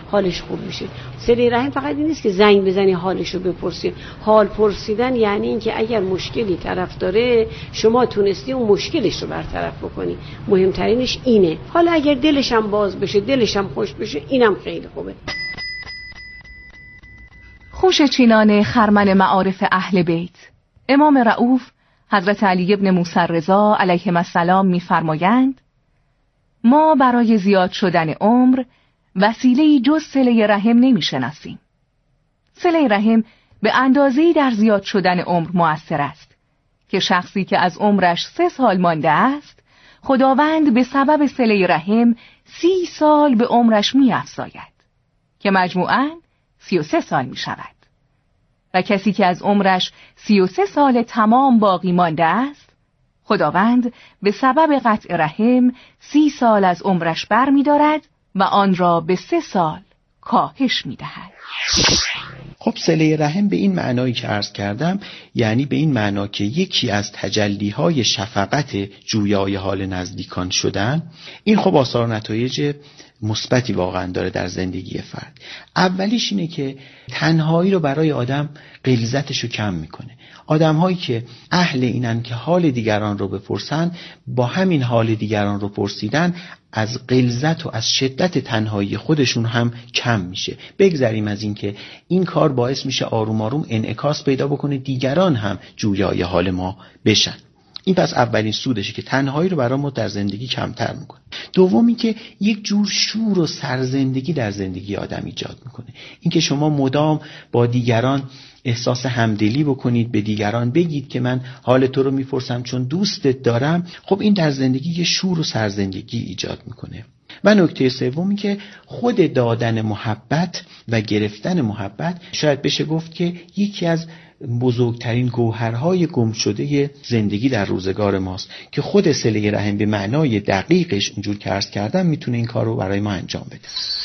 حالش خوب میشه. صله رحم فقط این نیست که زنگ بزنی حالش رو بپرسی. حال پرسیدن یعنی اینکه اگر مشکلی طرف داره شما تونستی اون مشکلش رو برطرف بکنی. مهمترینش اینه. حالا اگر دلش هم باز بشه، دلش هم خوش بشه، اینم خیلی خوبه. خوش چینان خرمن معارف اهل بیت. امام رؤوف حضرت علی ابن موسی رضا علیهم السلام می‌فرمایند: ما برای زیاد شدن عمر وسیله‌ای جز صله رحم نمی‌شناسیم. صله رحم به اندازه‌ای در زیاد شدن عمر مؤثر است که شخصی که از عمرش 3 سال مانده است، خداوند به سبب صله رحم 30 سال به عمرش می‌افزاید که مجموعاً 33 سال می‌شود. و کسی که از عمرش 33 سال تمام باقی مانده است، خداوند به سبب قطع رحم 30 سال از عمرش بر می‌دارد و آن را به 3 سال کاهش می‌دهد. خب صله رحم به این معنایی که عرض کردم، یعنی به این معنا که یکی از تجلی‌های شفقت جویای حال نزدیکان شدن، این خب آثار نتایج مثبتی واقعا داره در زندگی فرد. اولیش اینه که تنهایی رو برای آدم غلظتش رو کم میکنه. آدم‌هایی که اهل اینن که حال دیگران رو بپرسن، با همین حال دیگران رو پرسیدن از غلظت و از شدت تنهایی خودشون هم کم میشه. بگذریم از این که این کار باعث میشه آروم آروم انعکاس پیدا بکنه، دیگران هم جویای حال ما بشن. این پس اولین سودشه که تنهایی رو برای ما در زندگی کمتر میکنه. دومی که یک جور شور و سرزندگی در زندگی آدم ایجاد میکنه. این که شما مدام با دیگران احساس همدلی بکنید، به دیگران بگید که من حال تو رو میپرسم چون دوستت دارم، خب این در زندگی یه شور و سرزندگی ایجاد میکنه. و نکته سومی که خود دادن محبت و گرفتن محبت شاید بشه گفت که یکی از بزرگترین گوهرهای گم شده زندگی در روزگار ماست که خود صله رحم به معنای دقیقش اونجور که عرض کردم میتونه این کار رو برای ما انجام بده.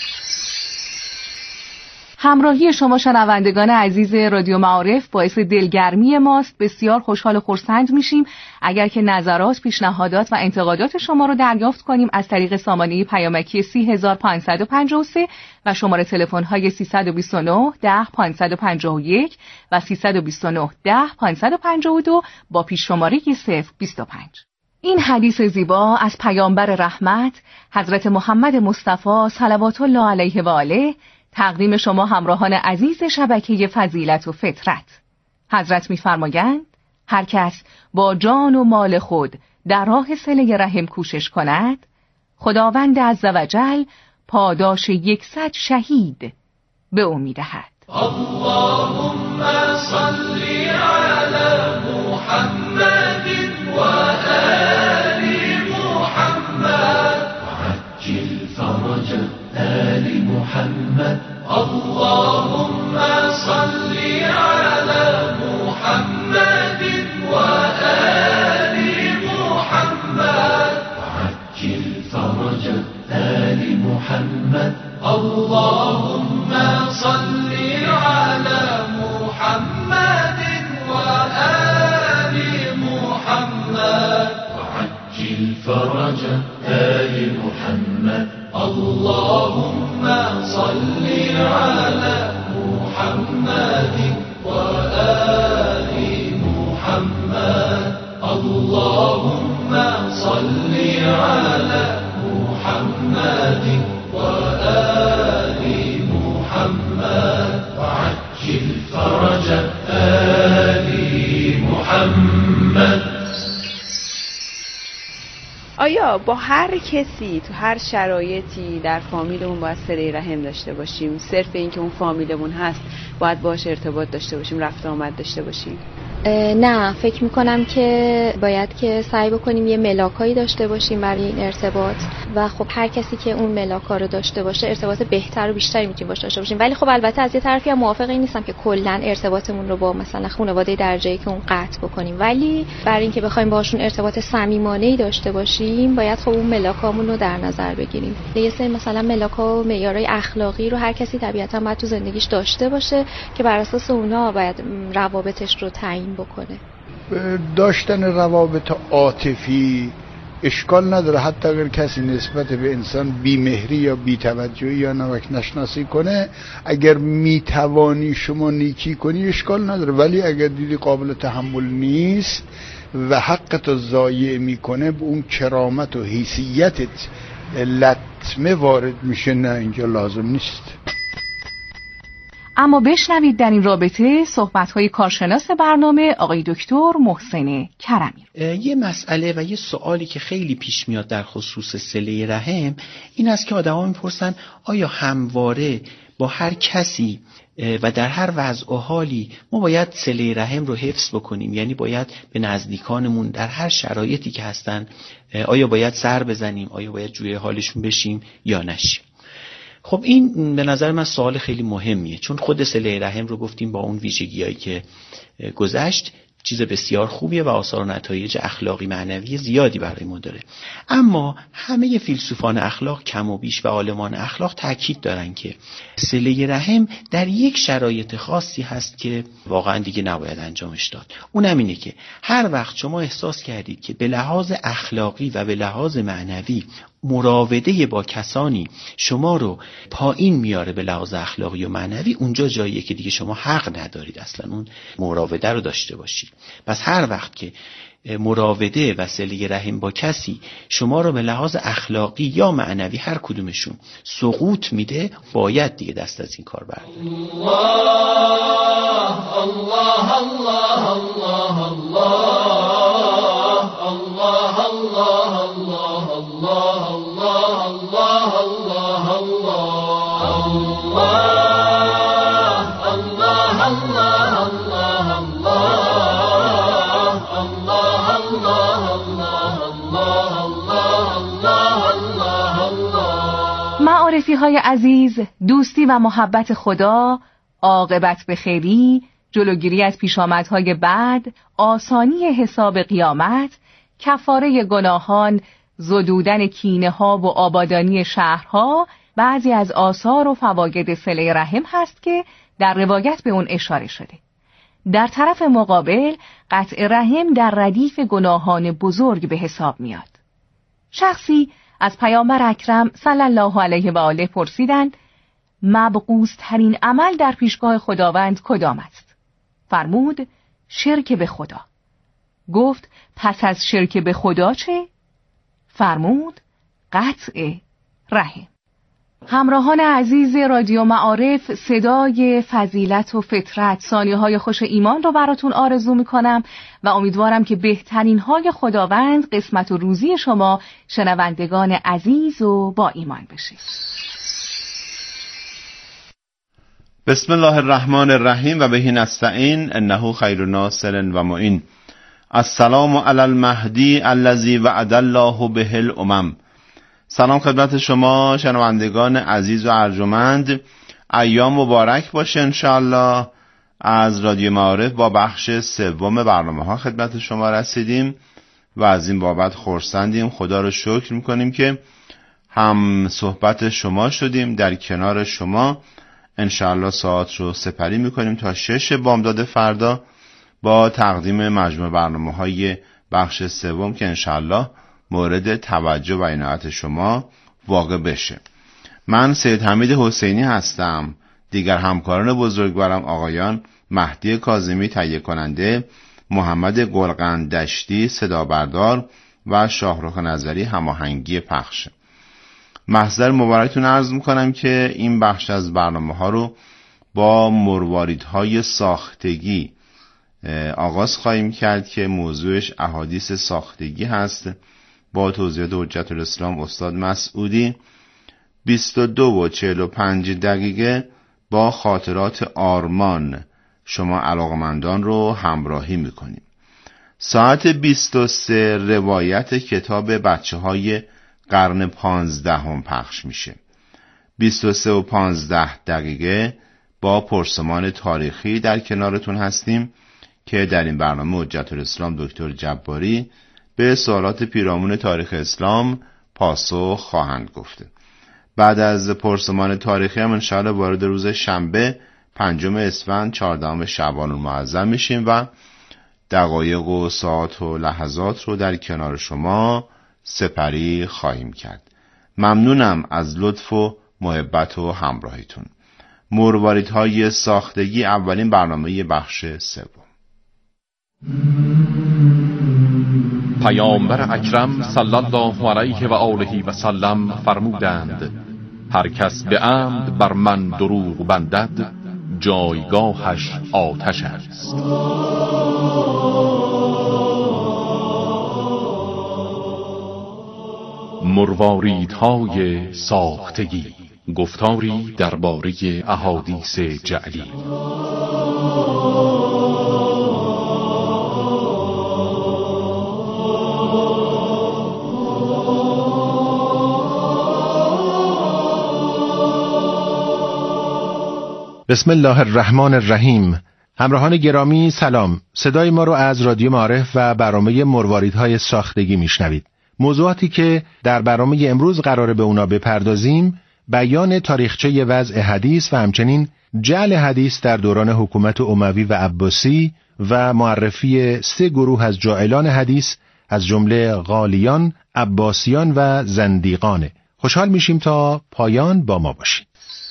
همراهی شما شنوندگان عزیز رادیو معارف باعث دلگرمی ماست. بسیار خوشحال و خرسند میشیم اگر که نظرات، پیشنهادات و انتقادات شما رو دریافت کنیم از طریق سامانه پیامکی 30553 و شماره تلفن‌های 329 10 551 و 329 10 552 با پیش شماره 025. این حدیث زیبا از پیامبر رحمت حضرت محمد مصطفی صلوات الله علیه و آله تقدیم شما همراهان عزیز شبکه فضیلت و فطرت. حضرت می‌فرمایند هر کس با جان و مال خود در راه صله رحم کوشش کند، خداوند عزوجل پاداش 100 شهید به او می‌دهد. اللهم صل علی محمد و آل محمد وعجل فرج آل محمد. اللهم صل علی محمد و آل محمد وعجل فرج آل محمد. اللهم صل علی محمد و آل محمد وعجل فرج آل محمد. اللهم صل على محمد وآل محمد. اللهم صل على محمد وآل محمد وعجل فرج آل محمد. آیا با هر کسی تو هر شرایطی در فامیلمون باید صله رحم داشته باشیم؟ صرف این که اون فامیلمون هست باید باهاش ارتباط داشته باشیم، رفت آمد داشته باشیم؟ نه، فکر میکنم که باید که سعی بکنیم یه ملاکایی داشته باشیم برای این ارتباط و خب هر کسی که اون ملاکا رو داشته باشه ارتباط بهتر و بیشتری میتونیم باشه داشته باشیم. ولی خب البته از یه طرفی هم موافق این نیستم که کلا ارتباطمون رو با مثلا خانواده درجه‌ای که اون قطع بکنیم، ولی برای اینکه بخوایم باهاشون ارتباط صمیمانه‌ای داشته باشیم باید خب اون ملاکامون رو در نظر بگیریم. یه سری مثلا ملاکا و معیارهای اخلاقی رو هر کسی طبیعتاً باید تو زندگیش داشته باشه که بر اساس اونها باید روابطش رو تعیین بکنه. داشتن روابط عاطفی اشکال نداره حتی اگر کسی نسبت به انسان بیمهری یا بی‌توجهی یا نمک نشناسی کنه، اگر میتوانی شما نیکی کنی اشکال نداره، ولی اگر دیدی قابل تحمل نیست و حقت ضایع میکنه، به اون کرامت و حیثیتت لطمه وارد میشه، نه اینجا لازم نیست. اما بشنوید در این رابطه صحبت‌های کارشناس برنامه آقای دکتر محسن کرمی. یه مسئله و یه سوالی که خیلی پیش میاد در خصوص صله رحم این است که آدم‌ها میپرسن آیا همواره با هر کسی و در هر وضع و حالی ما باید صله رحم رو حفظ بکنیم؟ یعنی باید به نزدیکانمون در هر شرایطی که هستن آیا باید سر بزنیم، آیا باید جوی حالشون بشیم یا نشیم؟ خب این به نظر من سوال خیلی مهمیه، چون خود صله رحم رو گفتیم با اون ویژگی‌هایی که گذشت چیز بسیار خوبیه و آثار و نتایج اخلاقی معنوی زیادی برای ما داره. اما همه فیلسوفان اخلاق کم و بیش و عالمان اخلاق تاکید دارن که صله رحم در یک شرایط خاصی هست که واقعا دیگه نباید انجامش داد. اونم اینه که هر وقت شما احساس کردید که به لحاظ اخلاقی و به لحاظ معنوی مراوده با کسانی شما رو پایین میاره به لحاظ اخلاقی و معنوی، اونجا جاییه که دیگه شما حق ندارید اصلا اون مراوده رو داشته باشید. پس هر وقت که مراوده و صله رحم با کسی شما رو به لحاظ اخلاقی یا معنوی هر کدومشون سقوط میده، باید دیگه دست از این کار بردارید. الله الله الله الله الله الله الله الله الله الله معارفی های عزیز، دوستی و محبت خدا، عاقبت به خیری، جلوگیری از پیشامدهای بد، آسانی حساب قیامت، کفاره گناهان، زدودن کینه ها و آبادانی شهرها بعضی از آثار و فواید صله رحم هست که در روایت به اون اشاره شده. در طرف مقابل قطع رحم در ردیف گناهان بزرگ به حساب میاد. شخصی از پیامبر اکرم صلی الله علیه و آله پرسیدند مبغوث ترین عمل در پیشگاه خداوند کدام است؟ فرمود شرک به خدا. گفت پس از شرک به خدا چه؟ فرمود قطع رحم. همراهان عزیز رادیو معارف، صدای فضیلت و فطرت، ثانیه‌های خوش ایمان رو براتون آرزو میکنم و امیدوارم که بهترین های خداوند قسمت و روزی شما شنوندگان عزیز و با ایمان بشه. بسم الله الرحمن الرحیم و بهی نستعین انه خیر ناصر و معین. السلام علی المهدی الذی وعد الله به الامم. سلام خدمت شما شنوندگان عزیز و ارجمند، ایام مبارک باشه انشاءالله. از رادیو معارف با بخش سوم برنامه ها خدمت شما رسیدیم و از این بابت خرسندیم. خدا رو شکر میکنیم که هم صحبت شما شدیم، در کنار شما انشاءالله ساعت رو سپری میکنیم تا 6 بامداد فردا با تقدیم مجموع برنامه های بخش سوم که انشاءالله مورد توجه و عنایت شما واقع بشه. من سید حمید حسینی هستم. دیگر همکاران بزرگوارم آقایان مهدی کاظمی تهیه کننده، محمد گلقند دشتی صدا بردار و شاهرخ نظری هماهنگی پخش. محضر مبارکتون عرض میکنم که این بخش از برنامه ها رو با مرواریدهای ساختگی آغاز خواهیم کرد که موضوعش احادیث ساختگی هست با توضیحات حجت الاسلام استاد مسعودی. 22 و 45 دقیقه با خاطرات آرمان شما علاقمندان رو همراهی میکنیم. ساعت 23 روایت کتاب بچه های قرن 15 هم پخش میشه. 23 و 15 دقیقه با پرسمان تاریخی در کنارتون هستیم که در این برنامه حجت الاسلام دکتر جباری به سوالات پیرامون تاریخ اسلام پاسخ خواهند گفته. بعد از پرسمان تاریخی هم انشاءالله وارد روز شنبه 5 اسفند 14 شعبان المعظم میشیم و دقایق و ساعت و لحظات رو در کنار شما سپری خواهیم کرد. ممنونم از لطف و محبت و همراهیتون. مرواریدهای ساختگی اولین برنامه بخش سوم. پیامبر اکرم صلی الله علیه و آله و سلم فرمودند: هر کس به عمد بر من دروغ بندد جایگاهش آتش است. مرواریدهای ساختگی، گفتاری درباره احادیث جعلی. بسم الله الرحمن الرحیم. همراهان گرامی سلام. صدای ما رو از رادیو معارف و برنامه مرواریدهای ساختگی میشنوید. موضوعاتی که در برنامه امروز قراره به اونا بپردازیم بیان تاریخچه وضع حدیث و همچنین جعل حدیث در دوران حکومت اموی و عباسی و معرفی 3 گروه از جاعلان حدیث از جمله غالیان، عباسیان و زندیقانه. خوشحال میشیم تا پایان با ما باشید.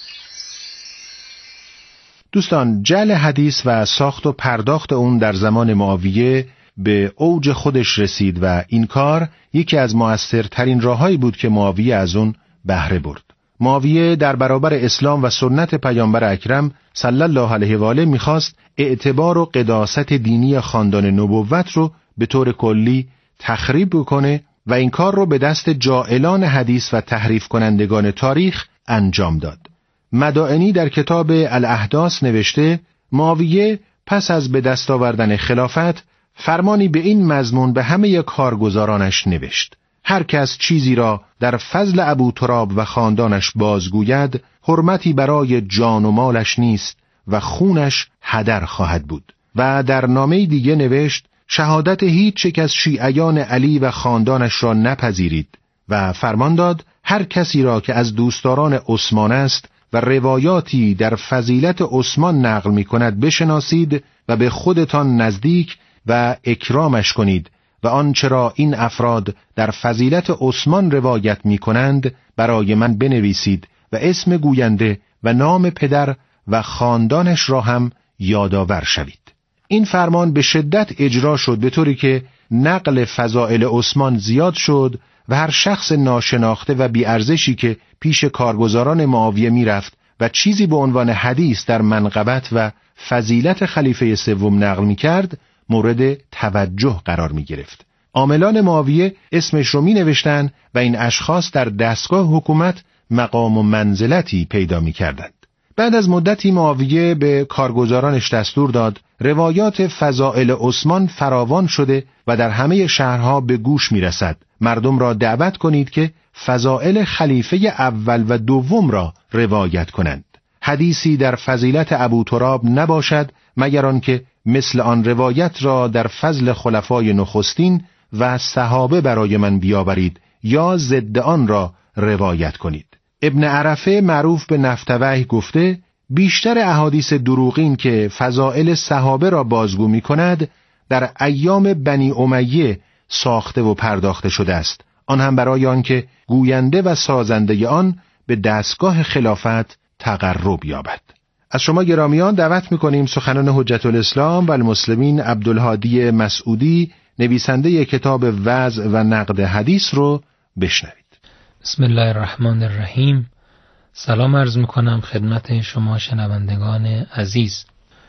دوستان، جعل حدیث و ساخت و پرداخت اون در زمان معاویه به اوج خودش رسید و این کار یکی از مؤثرترین راههایی بود که معاویه از اون بهره برد. معاویه در برابر اسلام و سنت پیامبر اکرم صلی الله علیه و آله میخواست اعتبار و قداست دینی خاندان نبوت رو به طور کلی تخریب بکنه و این کار رو به دست جاعلان حدیث و تحریف کنندگان تاریخ انجام داد. مدائنی در کتاب الاحداث نوشته معاویه پس از به دست آوردن خلافت فرمانی به این مضمون به همه کارگزارانش نوشت: هر کس چیزی را در فضل ابوتراب و خاندانش بازگوید حرمتی برای جان و مالش نیست و خونش هدر خواهد بود. و در نامه دیگه نوشت: شهادت هیچ یک از شیعیان علی و خاندانش را نپذیرید و فرمان داد هر کسی را که از دوستداران عثمان است و روایاتی در فضیلت عثمان نقل می کند بشناسید و به خودتان نزدیک و اکرامش کنید و آنچه را این افراد در فضیلت عثمان روایت می کنند برای من بنویسید و اسم گوینده و نام پدر و خاندانش را هم یادآور شوید. این فرمان به شدت اجرا شد به طوری که نقل فضائل عثمان زیاد شد و هر شخص ناشناخته و بی‌ارزشی که پیش کارگزاران معاویه میرفت و چیزی به عنوان حدیث در منقبت و فضیلت خلیفه سوم نقل میکرد مورد توجه قرار میگرفت. عاملان معاویه اسمش رو مینوشتن و این اشخاص در دستگاه حکومت مقام و منزلتی پیدا میکردند. بعد از مدتی معاویه به کارگزارانش دستور داد روایات فضائل عثمان فراوان شده و در همه شهرها به گوش میرسد. مردم را دعوت کنید که فضائل خلیفه اول و دوم را روایت کنند. حدیثی در فضیلت ابوتراب نباشد مگر آنکه مثل آن روایت را در فضل خلفای نخستین و صحابه برای من بیاورید یا ضد آن را روایت کنید. ابن عرفه معروف به نفتوح گفته بیشتر احادیث دروغین که فضائل صحابه را بازگو می کند در ایام بنی امیه ساخته و پرداخته شده است، آن هم برای آنکه گوینده و سازنده آن به دستگاه خلافت تقرب یابد. از شما گرامیان دعوت می‌کنیم سخنان حجت الاسلام و المسلمین عبدالهادی مسعودی نویسنده کتاب وضع و نقد حدیث رو بشنوید. بسم الله الرحمن الرحیم. سلام عرض می‌کنم خدمت شما شنوندگان عزیز.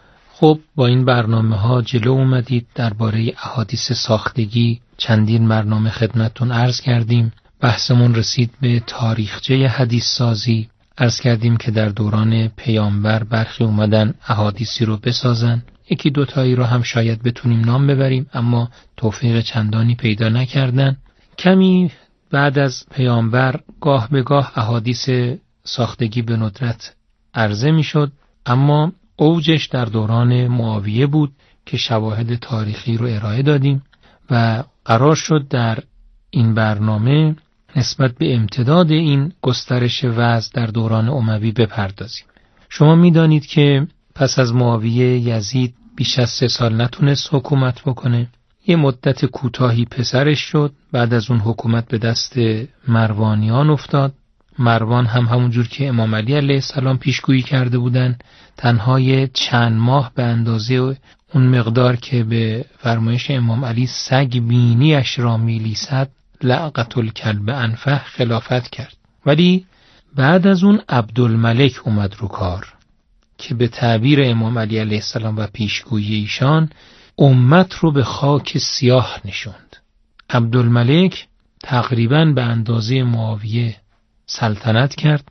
خب با این برنامه ها جلو اومدید درباره احادیث ساختگی چندین برنامه خدمتتون عرض کردیم. بحثمون رسید به تاریخچه حدیث سازی. عرض کردیم که در دوران پیامبر برخی اومدن احادیثی رو بسازن. یکی دوتایی رو هم شاید بتونیم نام ببریم اما توفیق چندانی پیدا نکردن. کمی بعد از پیامبر گاه به گاه احادیث ساختگی به ندرت عرضه می شد، اما اوجش در دوران معاویه بود که شواهد تاریخی رو ارائه دادیم و قرار شد در این برنامه نسبت به امتداد این گسترش وضع در دوران اموی بپردازیم. شما می‌دانید که پس از معاویه یزید بیش از 3 سال نتونست حکومت بکنه. یه مدت کوتاهی پسرش شد. بعد از اون حکومت به دست مروانیان افتاد. مروان هم همونجور که امام علی علیه السلام پیشگویی کرده بودن تنهای چند ماه به اندازه اون مقدار که به فرمایش امام علی سگ بینیش را میلیسد لعقت الکلب انفه خلافت کرد. ولی بعد از اون عبدالملک اومد رو کار که به تعبیر امام علی علیه السلام و پیشگویی ایشان امت رو به خاک سیاه نشوند. عبدالملک تقریباً به اندازه معاویه سلطنت کرد.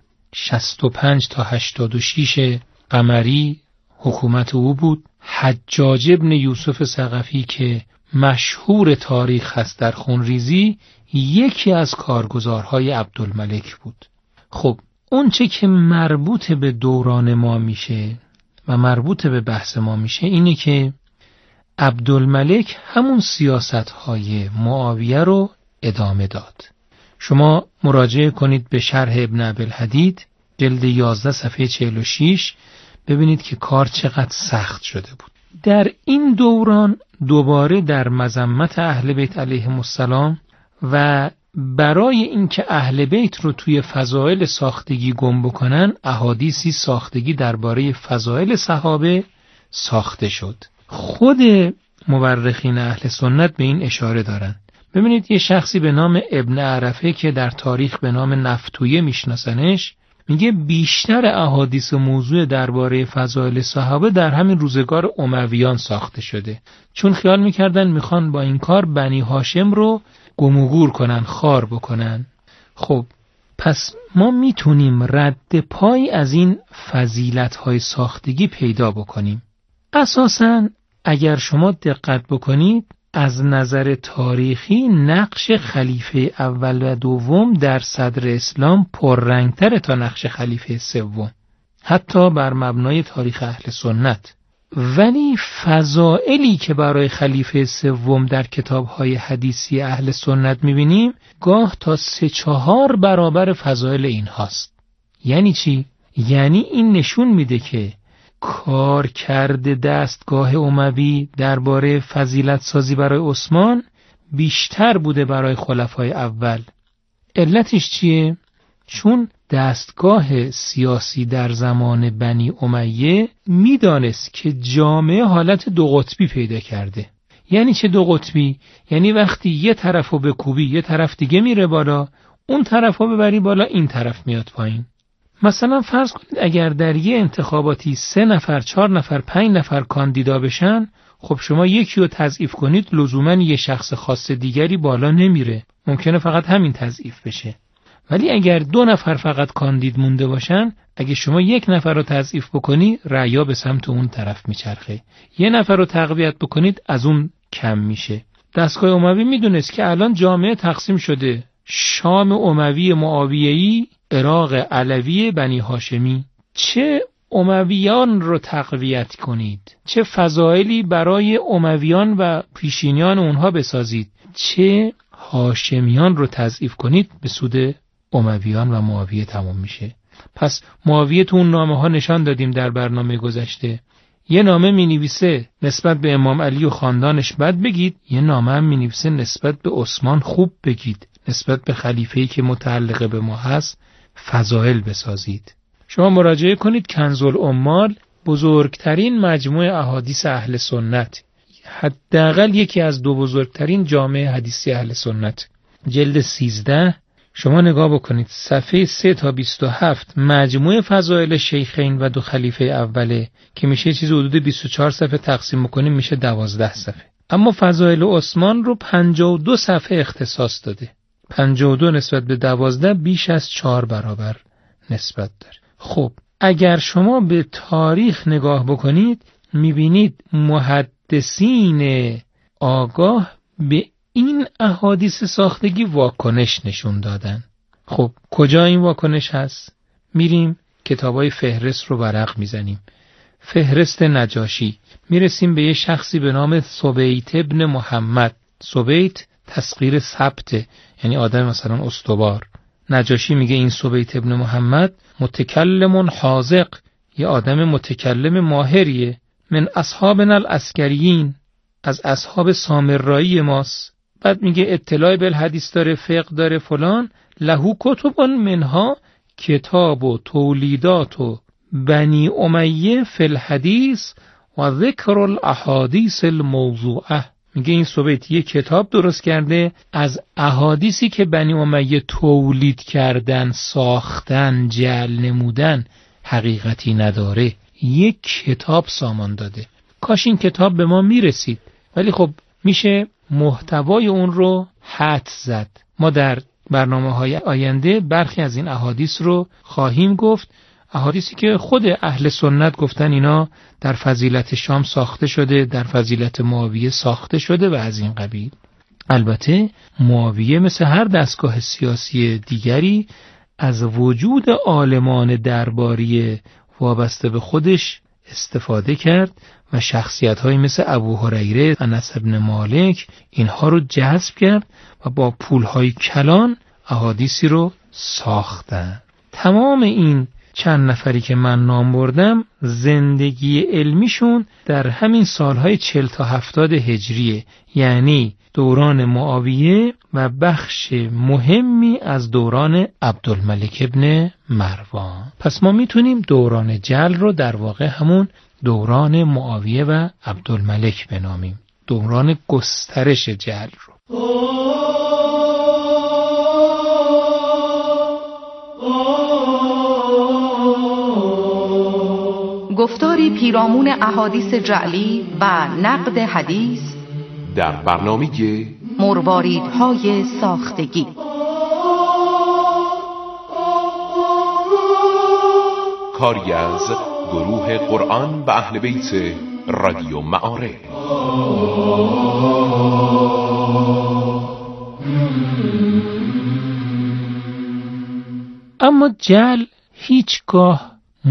65 تا 86 قمری حکومت او بود. حجاج ابن یوسف ثقفی که مشهور تاریخ هست در خونریزی یکی از کارگزارهای عبدالملک بود. خب اون چه که مربوط به دوران ما میشه و مربوط به بحث ما میشه اینه که عبدالملک همون سیاستهای معاویه رو ادامه داد. شما مراجعه کنید به شرح ابن ابی‌الحدید جلد 11 صفحه 46 ببینید که کار چقدر سخت شده بود. در این دوران دوباره در مذمت اهل بیت علیهم السلام و برای اینکه اهل بیت رو توی فضائل ساختگی گم بکنن احادیثی ساختگی درباره فضائل صحابه ساخته شد. خود مورخین اهل سنت به این اشاره دارن. ببینید یه شخصی به نام ابن عرفه که در تاریخ به نام نفتویه میشناسنش میگه بیشتر احادیث موضوع درباره فضائل صحابه در همین روزگار امویان ساخته شده، چون خیال میکردن میخوان با این کار بنی هاشم رو گم و گور کنن، خار بکنن. خب پس ما میتونیم رد پای از این فضیلت‌های ساختگی پیدا بکنیم. اساساً اگر شما دقت بکنید از نظر تاریخی نقش خلیفه اول و دوم در صدر اسلام پررنگتر تا نقش خلیفه سوم، حتی بر مبنای تاریخ اهل سنت. ولی فضائلی که برای خلیفه سوم در کتاب‌های حدیثی اهل سنت می‌بینیم گاه تا 3-4 برابر فضائل این هاست. یعنی چی؟ یعنی این نشون میده که کار کرده دستگاه اموی درباره فضیلت سازی برای عثمان بیشتر بوده برای خلفای اول. علتش چیه؟ چون دستگاه سیاسی در زمان بنی امیه میدانست که جامعه حالت دو قطبی پیدا کرده. یعنی چه دو قطبی؟ یعنی وقتی یه طرفو بکوبی یه طرف دیگه میره بالا، اون طرفو ببری بالا این طرف میاد پایین. مثلا فرض کنید اگر در یه انتخاباتی 3 نفر 4 نفر 5 نفر کاندیدا بشن، خب شما یکی رو تضعیف کنید لزوما یه شخص خاص دیگری بالا نمیره، ممکنه فقط همین تضعیف بشه. ولی اگر 2 نفر فقط کاندید مونده باشن، اگه شما 1 نفر رو تضعیف بکنی رأیا به سمت اون طرف میچرخه، 1 نفر رو تقویت بکنید از اون کم میشه. دستگاه اموی میدونست که الان جامعه تقسیم شده، شام اموی معاویه‌ای، عراق علوی بنی هاشمی. چه امویان رو تقویت کنید، چه فضائلی برای امویان و پیشینیان اونها بسازید، چه هاشمیان رو تضعیف کنید، به سود امویان و معاویه تمام میشه. پس معاویه تو اون نامه ها نشان دادیم در برنامه گذشته. یه نامه می نویسه نسبت به امام علی و خاندانش بد بگید، یه نامه هم می نویسه نسبت به عثمان خوب بگید، نسبت به خلیفه‌ای که متعلق به ما هست فضائل بسازید. شما مراجعه کنید کنزالعمال، بزرگترین مجموعه احادیث اهل سنت، حداقل یکی از 2 بزرگترین جامعه حدیثی اهل سنت، جلد 13 شما نگاه بکنید صفحه 3 تا 27 مجموعه فضائل شیخین و 2 خلیفه اوله که میشه چیز حدود 24 صفحه، تقسیم بکنیم میشه 12 صفحه. اما فضائل عثمان رو 52 صفحه اختصاص داده. 52 نسبت به 12 بیش از 4 برابر نسبت داره. خب اگر شما به تاریخ نگاه بکنید میبینید محدثین آگاه به این احادیث ساختگی واکنش نشون دادن. خب کجا این واکنش هست؟ میریم کتابای فهرست رو ورق میزنیم. فهرست نجاشی، میرسیم به یه شخصی به نام سبیت ابن محمد. سبیت تسغیر ثبت، یعنی آدم مثلا استوار. نجاشی میگه این سبیت ابن محمد متکلم حاذق، یه آدم متکلم ماهریه، من اصحابنا العسکریین، از اصحاب سامرایی ماست. بعد میگه اطلاع بالحدیث داره، فقه داره، فلان. لهو کتبون منها کتاب و تولیدات و بنی امیه فی الحدیث و ذکر الاحادیث الموضوعه. میگه این سوبیت یه کتاب درست کرده از احادیثی که بنی امیه تولید کردن، ساختن، جعل نمودن، حقیقتی نداره. یک کتاب سامان داده. کاش این کتاب به ما میرسید، ولی خب میشه محتوای اون رو حدس زد. ما در برنامه‌های آینده برخی از این احادیث رو خواهیم گفت، احادیثی که خود اهل سنت گفتن اینا در فضیلت شام ساخته شده، در فضیلت معاویه ساخته شده و از این قبیل. البته معاویه مثل هر دستگاه سیاسی دیگری از وجود عالمان درباری وابسته به خودش استفاده کرد و شخصیت‌هایی مثل ابو هریره، انس بن مالک اینها رو جذب کرد و با پول‌های کلان احادیثی رو ساختن. تمام این چند نفری که من نام بردم زندگی علمیشون در همین سالهای 40 تا 70 هجریه، یعنی دوران معاویه و بخش مهمی از دوران عبدالملک ابن مروان. پس ما میتونیم دوران جعل رو در واقع همون دوران معاویه و عبدالملک بنامیم، دوران گسترش جعل رو. گفتاری پیرامون احادیث جعلی و نقد حدیث در برنامه مرواریدهای ساختگی. کاری از گروه قرآن و اهل بیت رادیو معارف. اما جعل هیچگاه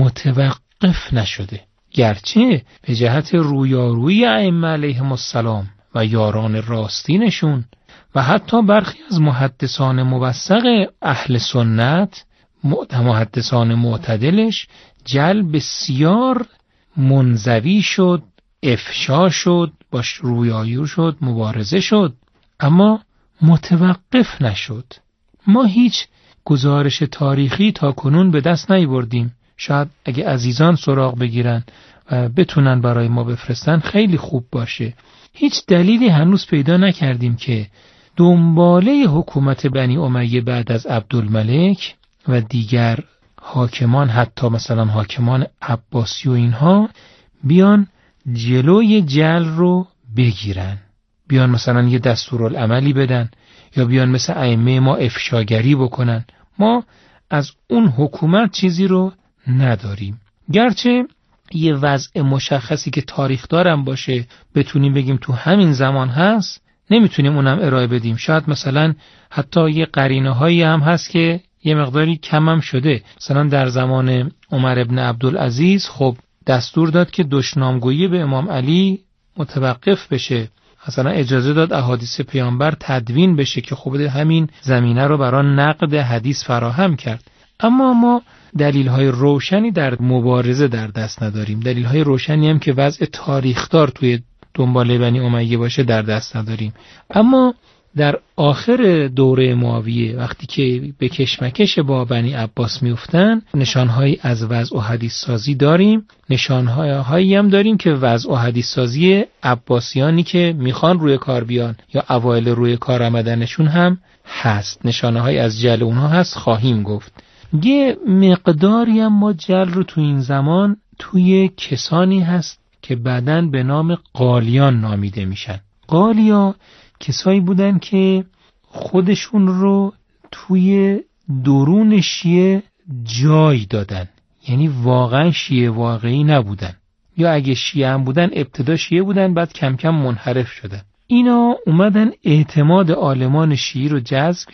متوقف نشده، گرچه به جهت رویارویی ائمه علیهم السلام و یاران راستینشون و حتی برخی از محدثان موثق اهل سنت، محدثان معتدلش، جعل بسیار منزوی شد، افشا شد، باش رویایی شد، مبارزه شد، اما متوقف نشد. ما هیچ گزارش تاریخی تا کنون به دست نیاوردیم. شاید اگه عزیزان سراغ بگیرن و بتونن برای ما بفرستن خیلی خوب باشه. هیچ دلیلی هنوز پیدا نکردیم که دنباله حکومت بنی امیه بعد از عبدالملک و دیگر حاکمان، حتی مثلا حاکمان عباسی و اینها، بیان جلوی جعل رو بگیرن، بیان مثلا یه دستورالعملی بدن یا بیان مثل ائمه ما افشاگری بکنن. ما از اون حکومت چیزی رو نداریم. گرچه یه وضع مشخصی که تاریخ دارم باشه بتونیم بگیم تو همین زمان هست، نمیتونیم اونم ارائه بدیم. شاید مثلا حتی یه قرینه هایی هم هست که یه مقداری کم هم شده. مثلا در زمان عمر ابن عبدالعزیز خب دستور داد که دشنامگویی به امام علی متوقف بشه، مثلا اجازه داد احادیث پیامبر تدوین بشه که خب همین زمینه رو برای نقد حدیث فراهم کرد. اما ما دلیل‌های روشنی در مبارزه در دست نداریم. دلیل‌های روشنی هم که وضع تاریخدار توی دنباله بنی امیه باشه در دست نداریم. اما در آخر دوره معاویه وقتی که به کشمکش با بنی عباس میافتن، نشانهایی از وضع و حدیث سازی داریم. نشانهایی هم داریم که وضع و حدیث سازی عباسیانی که میخوان روی کار بیان یا اوایل روی کار آمدنشون هم هست. نشانهایی از جعل اونها هست، خواهیم گفت. یه مقداری هم ما جعل رو تو این زمان توی کسانی هست که بعداً به نام قالیان نامیده میشن. قالیا کسایی بودن که خودشون رو توی درون شیعه جای دادن، یعنی واقعا شیعه واقعی نبودن، یا اگه شیعه هم بودن ابتدا شیعه بودن بعد کم کم منحرف شدن. اینا اومدن اعتماد عالمان شیعی رو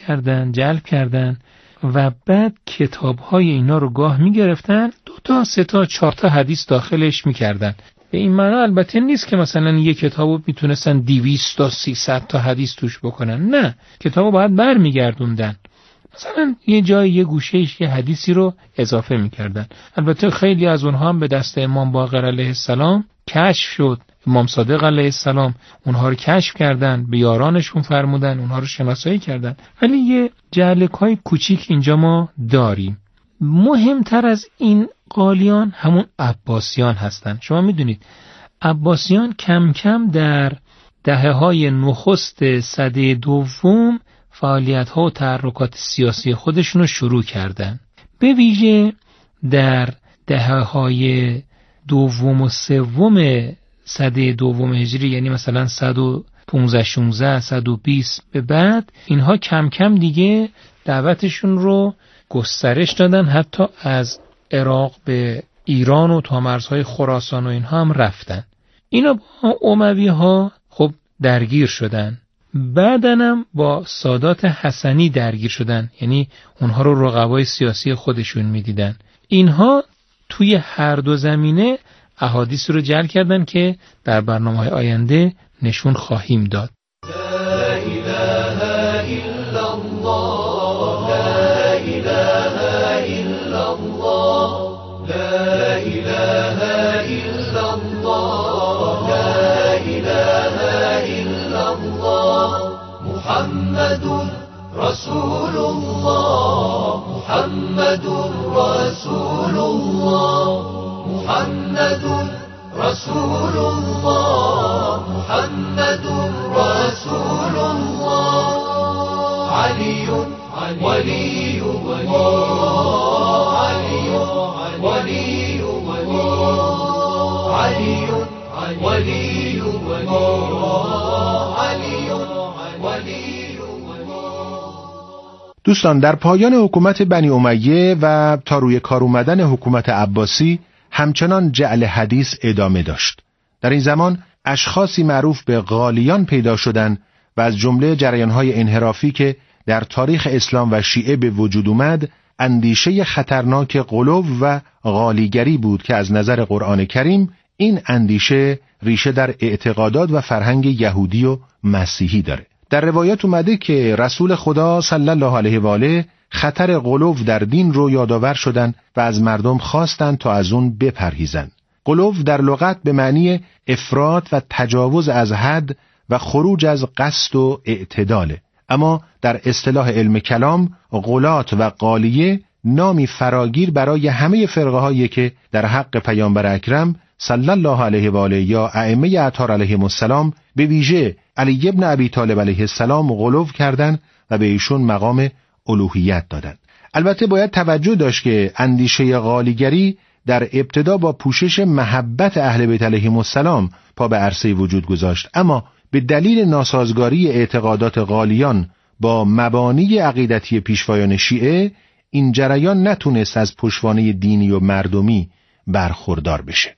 جلب کردن و بعد کتاب‌های اینا رو گاه می‌گرفتن 2 تا 3 تا 4 تا حدیث داخلش می‌کردن. به این معنی البته نیست که مثلا یک کتابو میتونستن 200 تا 300 تا حدیث توش بکنن، نه، کتابو باید برمیگردوندن، مثلا یه جای یه گوشه‌ایش یه حدیثی رو اضافه میکردن. البته خیلی از اونها هم به دست امام باقر علیه السلام کشف شد امام صادق علیه السلام اونها رو کشف کردن، به یارانشون فرمودن، اونها رو شناسایی کردن. ولی یه جعلک‌های کوچیک اینجا ما داریم. مهمتر از این قالیان همون عباسیان هستن. شما میدونید عباسیان کم کم در دهه‌های نخست سده دوم فعالیت‌ها و تحرکات سیاسی خودشون رو شروع کردن. به ویژه در دهه‌های دوم و سوم سده دوم هجری، یعنی مثلا 115 16 120 به بعد، اینها کم کم دیگه دعوتشون رو گسترش دادن، حتی از عراق به ایران و تا مرزهای خراسان و اینها هم رفتن. اینا با اموی ها خب درگیر شدن، بعدن هم با سادات حسنی درگیر شدن، یعنی اونها رو رقبای سیاسی خودشون میدیدن. اینها توی هر دو زمینه احادیث رو جعل کردن که در برنامه‌های آینده نشون خواهیم داد. لا اله الا الله، لا اله الا الله، لا اله الا الله، لا اله الا الله، محمد رسول الله، محمد رسول الله، محمد رسول الله، محمد رسول الله، علي ولي الله، علي ولي الله، علي ولي الله، علي ولي الله. دوستان، در پایان حکومت بنی امیه و تا روی کار اومدن حکومت عباسی همچنان جعل حدیث ادامه داشت. در این زمان اشخاصی معروف به غالیان پیدا شدند و از جمله جریان‌های انحرافی که در تاریخ اسلام و شیعه به وجود اومد، اندیشه خطرناک غلو و غالیگری بود که از نظر قرآن کریم این اندیشه ریشه در اعتقادات و فرهنگ یهودی و مسیحی داره. در روایات اومده که رسول خدا صلی الله علیه و آله خطر غلو در دین رو یادآور شدن و از مردم خواستن تا از اون بپرهیزن. غلو در لغت به معنی افراط و تجاوز از حد و خروج از قصد و اعتداله، اما در اصطلاح علم کلام غلات و غالیه نامی فراگیر برای همه فرقه هایی که در حق پیامبر اکرم صلی الله علیه و آله یا ائمه اطهار علیهم السلام، به ویژه علی ابن ابی طالب علیه السلام غلو کردند و به ایشون مقام الوهیت دادند. البته باید توجه داشت که اندیشه غالیگری در ابتدا با پوشش محبت اهل بیت علیهم السلام پا به عرصه وجود گذاشت، اما به دلیل ناسازگاری اعتقادات غالیان با مبانی عقیدتی پیشوایان شیعه، این جریان نتونست از پشتوانه دینی و مردمی برخوردار بشه.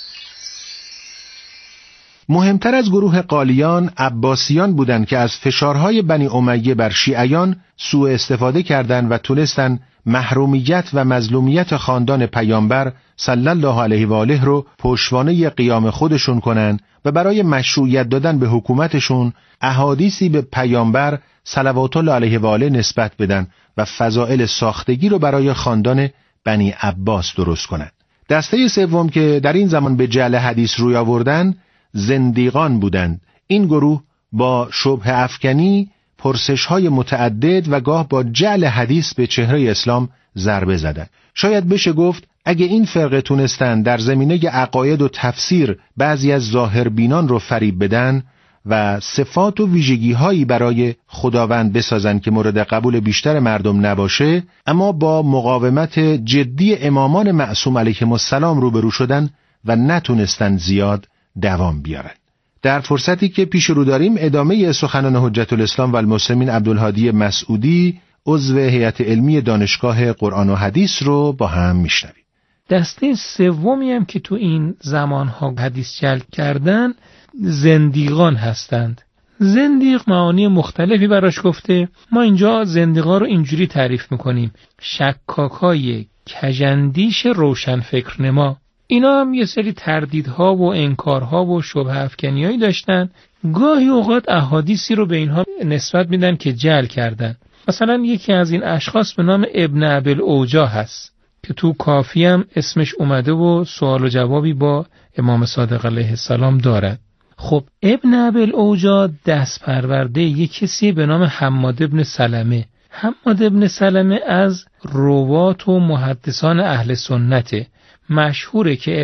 مهمتر از گروه غالیان عباسیان بودند که از فشارهای بنی امیه بر شیعیان سوء استفاده کردند و تونستن محرومیت و مظلومیت خاندان پیامبر صلی الله علیه و آله رو پشتوانه قیام خودشون کنن و برای مشروعیت دادن به حکومتشون احادیثی به پیامبر صلوات الله علیه و آله نسبت بدن و فضائل ساختگی رو برای خاندان بنی عباس درست کنن. دسته سوم که در این زمان به جعل حدیث روی آوردن زندیقان بودند. این گروه با شبهه افکنی، پرسش‌های متعدد و گاه با جعل حدیث به چهره اسلام ضربه زدند. شاید بشه گفت اگه این فرقه تونستن در زمینه عقاید و تفسیر بعضی از ظاهربینان رو فریب بدن و صفات و ویژگی‌هایی برای خداوند بسازن که مورد قبول بیشتر مردم نباشه، اما با مقاومت جدی امامان معصوم علیهم السلام روبرو شدن و نتونستن زیاد دوام بیارن. در فرصتی که پیش رو داریم ادامه سخنان حجت الاسلام و المسلمین عبدالهادی مسعودی، عضو هیئت علمی دانشگاه قرآن و حدیث رو با هم میشنویم. دسته سومی هم که تو این زمانها حدیث جلب کردن زندیقان هستند. زندیق معانی مختلفی براش گفته. ما اینجا زندیقا رو اینجوری تعریف میکنیم: شکاکای کژاندیش روشن فکرنما. اینا هم یه سری تردیدها و انکارها و شبهه افکنیایی داشتن. گاهی اوقات احادیثی رو به اینها نسبت میدن که جعل کردن. مثلا یکی از این اشخاص به نام ابن ابل اوجا هست که تو کافی هم اسمش اومده و سوال و جوابی با امام صادق علیه السلام دارد. خب ابن ابی‌الاوجاع دست پرورده یک کسی به نام حماد ابن سلمه. حماد ابن سلمه از روات و محدثان اهل سنته. مشهوره که